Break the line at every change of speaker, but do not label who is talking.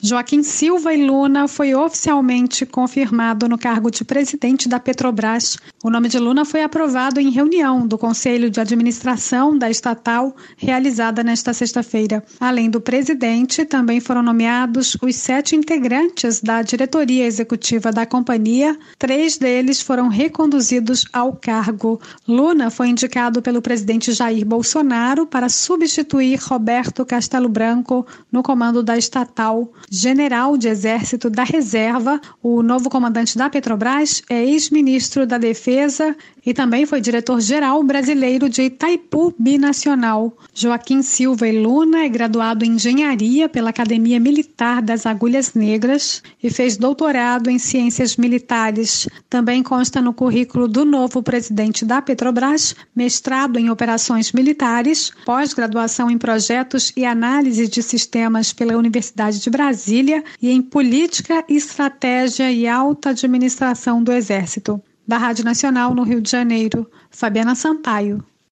Joaquim Silva e Luna foi oficialmente confirmado no cargo de presidente da Petrobras. O nome de Luna foi aprovado em reunião do Conselho de Administração da estatal, realizada nesta sexta-feira. Além do presidente, também foram nomeados os 7 integrantes da diretoria executiva da companhia. 3 deles foram reconduzidos ao cargo. Luna foi indicado pelo presidente Jair Bolsonaro para substituir Roberto Castelo Branco no comando da estatal. General de Exército da Reserva, o novo comandante da Petrobras é ex-ministro da Defesa e também foi diretor-geral brasileiro de Itaipu Binacional. Joaquim Silva e Luna é graduado em Engenharia pela Academia Militar das Agulhas Negras e fez doutorado em Ciências Militares. Também consta no currículo do novo presidente da Petrobras, mestrado em Operações Militares, pós-graduação em Projetos e Análise de Sistemas pela Universidade de Brasília e em Política, Estratégia e Alta Administração do Exército. Da Rádio Nacional no Rio de Janeiro, Fabiana Sampaio.